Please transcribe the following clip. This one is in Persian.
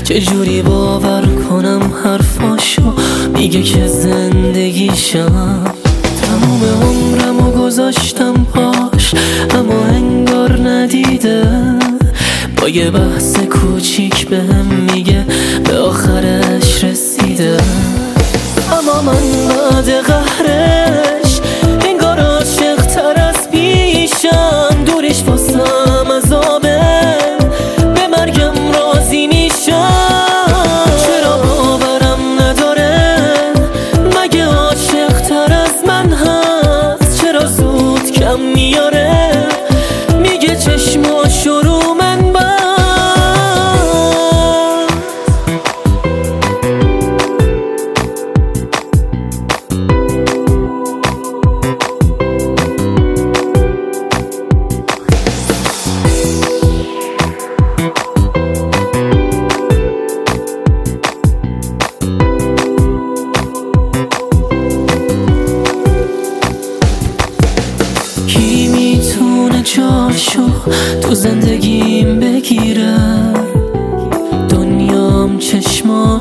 چجوری باور کنم حرفاشو؟ میگه که زندگیشم. تموم عمرمو گذاشتم پاش اما انگار ندیده. با یه بحث کوچیک بهم میگه به آخرش رسیده. اما من بعد قهرش انگار عاشق تر از پیشم. دورش واسم عذابه، به مرگم راضی میشم. چرا باورم نداره؟ مگه عاشق تر از من هست؟ چرا زود کم میاره؟ میگه چشماشو رو من کی میتونه جاشو تو زندگیم بگیره؟ دنیام چشماش